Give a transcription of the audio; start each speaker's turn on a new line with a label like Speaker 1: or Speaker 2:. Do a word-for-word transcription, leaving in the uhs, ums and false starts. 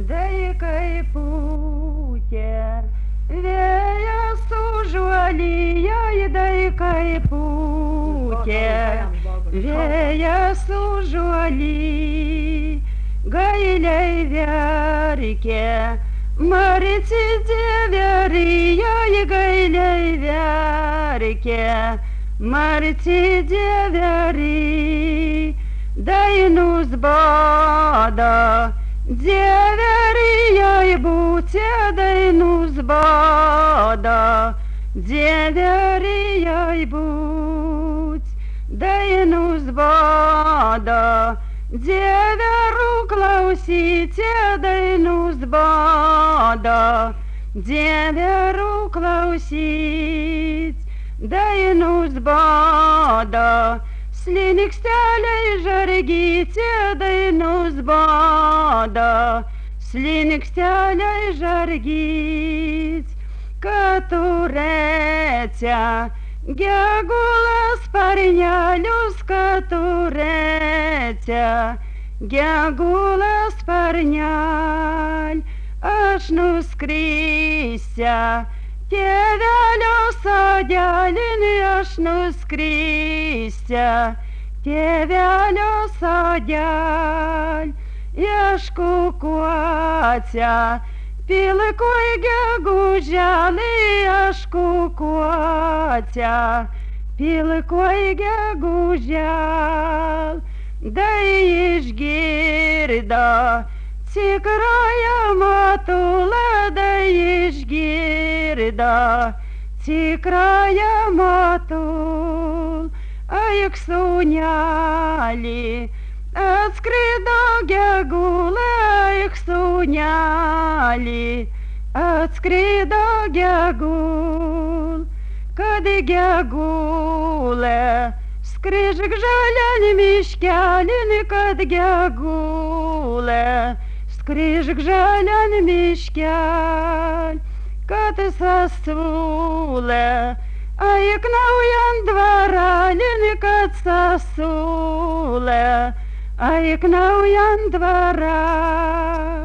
Speaker 1: Dai kaip pūtė vėjas užuolyje, dai kaip pūtė vėjas užuoly, gailiai verkė Marici dieverija, gailiai verkė Marici dieveri, dainus bada Dieverijai būtė, dainus bada, Dieverijai būt, dainus bada, Dieverų klausyti, dainus bada, Dieverų klausyt, dainus bada, Sliniksteliai žargyti, dainus bada, Sliniksteliai žargyt, kad turėte gegulas sparnelius, kad turėte gegulas sparnel, aš nuskrisiu. Tėvelio sodelinį aš nuskrisiu, tėvelio sodel, ieškukuote, pilkoj geguželį ieškukuote, pilkoj gegužel, dai išgirdo, tikrąją matulą, dai išgirdo, tikrąją matul, aik sūnelį, atskrido gegulė, aik sūnelį, atskrido gegul, kad gegulė, skrižk žalian miškelin, kad gegulė, skrižk žalian miškel, kad sasūlė, aik naujan dvaralin, kad sasūlė, aik naujan dvaralin.